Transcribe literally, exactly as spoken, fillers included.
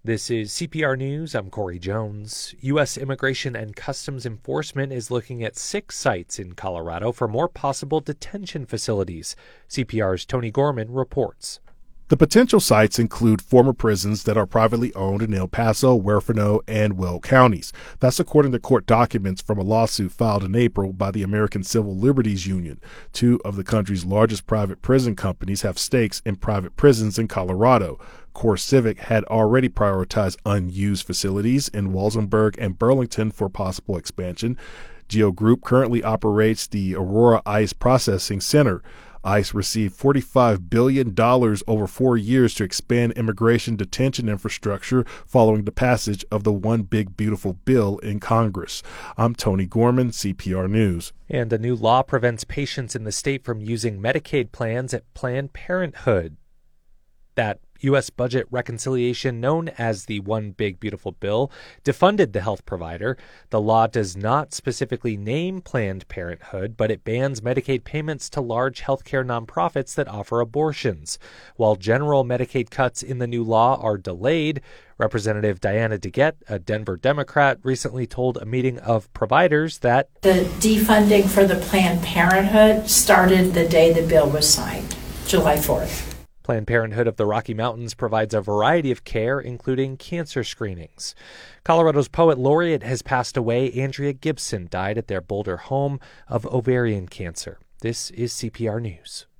This is C P R News. I'm Corey Jones. U S Immigration and Customs Enforcement is looking at six sites in Colorado for more possible detention facilities. C P R's Tony Gorman reports. The potential sites include former prisons that are privately owned in El Paso, Huerfano, and Weld counties. That's according to court documents from a lawsuit filed in April by the American Civil Liberties Union. Two of the country's largest private prison companies have stakes in private prisons in Colorado. CoreCivic had already prioritized unused facilities in Walsenburg and Burlington for possible expansion. Geo Group currently operates the Aurora ICE Processing Center. ICE received forty-five billion dollars over four years to expand immigration detention infrastructure following the passage of the One Big Beautiful Bill in Congress. I'm Tony Gorman, C P R News. And a new law prevents patients in the state from using Medicaid plans at Planned Parenthood. That U S budget reconciliation, known as the One Big Beautiful Bill, defunded the health provider. The law does not specifically name Planned Parenthood, but it bans Medicaid payments to large healthcare nonprofits that offer abortions. While general Medicaid cuts in the new law are delayed, Representative Diana DeGette, a Denver Democrat, recently told a meeting of providers that the defunding for the Planned Parenthood started the day the bill was signed, July fourth. Planned Parenthood of the Rocky Mountains provides a variety of care, including cancer screenings. Colorado's poet laureate has passed away. Andrea Gibson died at their Boulder home of ovarian cancer. This is C P R News.